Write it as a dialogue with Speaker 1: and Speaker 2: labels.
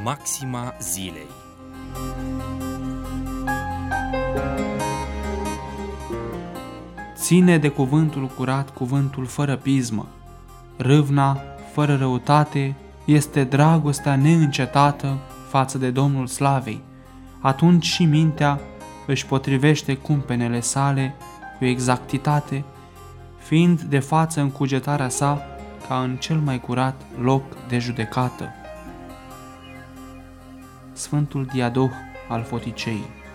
Speaker 1: Maxima zilei.
Speaker 2: Ține de cuvântul curat, cuvântul fără pismă. Râvna, fără răutate, este dragostea neîncetată față de Domnul Slavei. Atunci și mintea își potrivește cumpenele sale cu exactitate, fiind de față în cugetarea sa ca în cel mai curat loc de judecată. Sfântul Diadoh al Foticei.